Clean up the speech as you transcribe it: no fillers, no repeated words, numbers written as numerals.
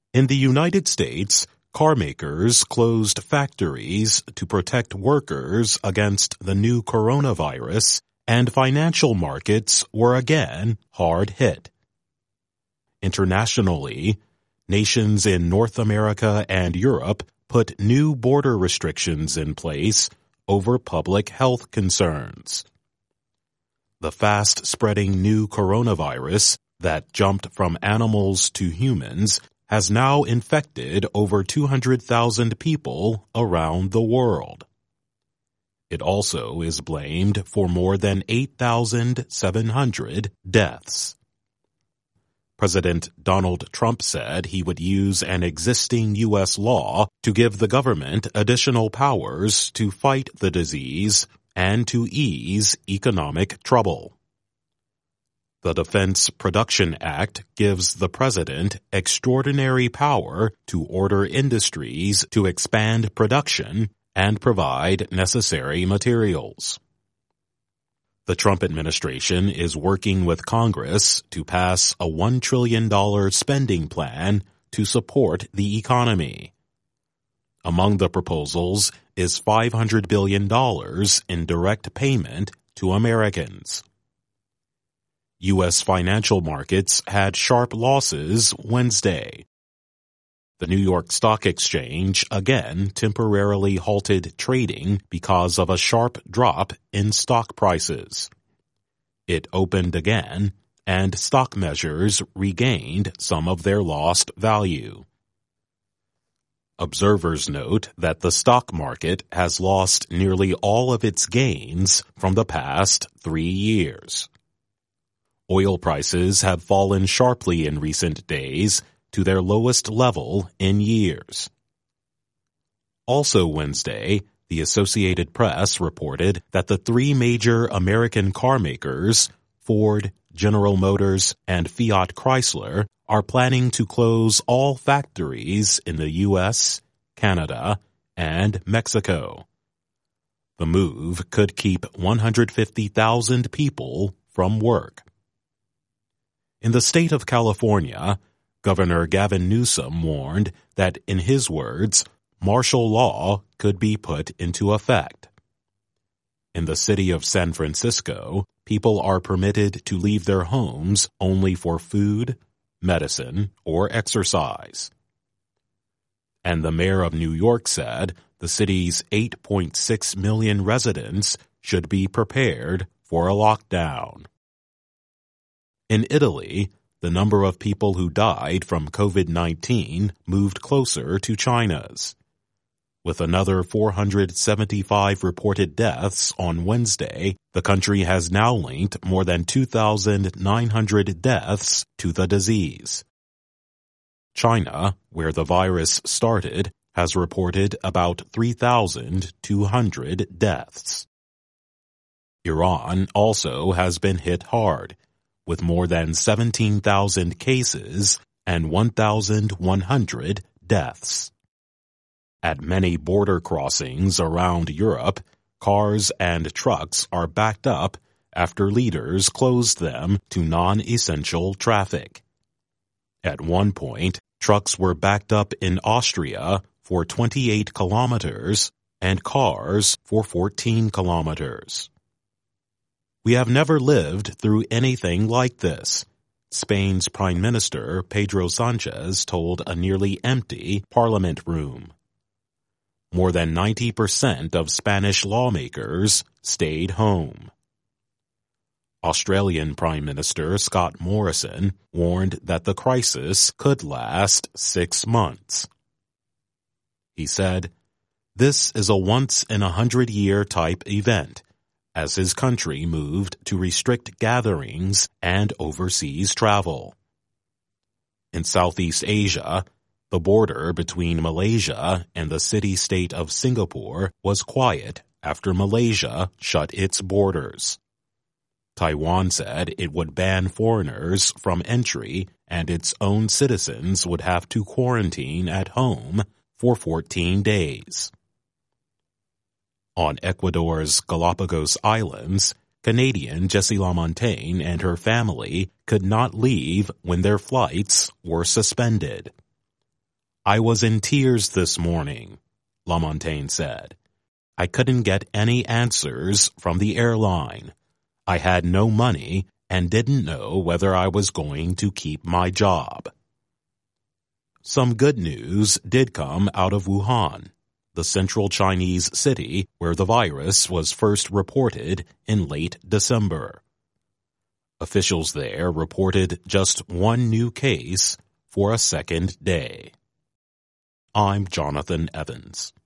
In the United States, car makers closed factories to protect workers against the new coronavirus, and financial markets were again hard hit. Internationally, nations in North America and Europe put new border restrictions in place over public health concerns. The fast-spreading new coronavirus that jumped from animals to humans has now infected over 200,000 people around the world. It also is blamed for more than 8,700 deaths. President Donald Trump said he would use an existing U.S. law to give the government additional powers to fight the disease and to ease economic trouble. The Defense Production Act gives the president extraordinary power to order industries to expand production and provide necessary materials. The Trump administration is working with Congress to pass a $1 trillion spending plan to support the economy. Among the proposals is $500 billion in direct payment to Americans. U.S. financial markets had sharp losses Wednesday. The New York Stock Exchange again temporarily halted trading because of a sharp drop in stock prices. It opened again, and stock measures regained some of their lost value. Observers note that the stock market has lost nearly all of its gains from the past 3 years. Oil prices have fallen sharply in recent days to their lowest level in years. Also Wednesday, the Associated Press reported that the 3 major American car makers, Ford, General Motors, and Fiat Chrysler, are planning to close all factories in the U.S., Canada, and Mexico. The move could keep 150,000 people from work. In the state of California, Governor Gavin Newsom warned that, in his words, martial law could be put into effect. In the city of San Francisco, people are permitted to leave their homes only for food, medicine, or exercise. And the mayor of New York said the city's 8.6 million residents should be prepared for a lockdown. In Italy, the number of people who died from COVID-19 moved closer to China's. With another 475 reported deaths on Wednesday, the country has now linked more than 2,900 deaths to the disease. China, where the virus started, has reported about 3,200 deaths. Iran also has been hit hard, with more than 17,000 cases and 1,100 deaths. At many border crossings around Europe, cars and trucks are backed up after leaders closed them to non-essential traffic. At one point, trucks were backed up in Austria for 28 kilometers and cars for 14 kilometers. We have never lived through anything like this, Spain's Prime Minister Pedro Sanchez told a nearly empty parliament room. More than 90% of Spanish lawmakers stayed home. Australian Prime Minister Scott Morrison warned that the crisis could last 6 months. He said, "This is a once-in-a-100-year type event," as his country moved to restrict gatherings and overseas travel. In Southeast Asia, the border between Malaysia and the city-state of Singapore was quiet after Malaysia shut its borders. Taiwan said it would ban foreigners from entry and its own citizens would have to quarantine at home for 14 days. On Ecuador's Galapagos Islands, Canadian Jessie LaMontagne and her family could not leave when their flights were suspended. "I was in tears this morning," LaMontagne said. "I couldn't get any answers from the airline. I had no money and didn't know whether I was going to keep my job." Some good news did come out of Wuhan, the central Chinese city where the virus was first reported in late December. Officials there reported just one new case for a second day. I'm Jonathan Evans.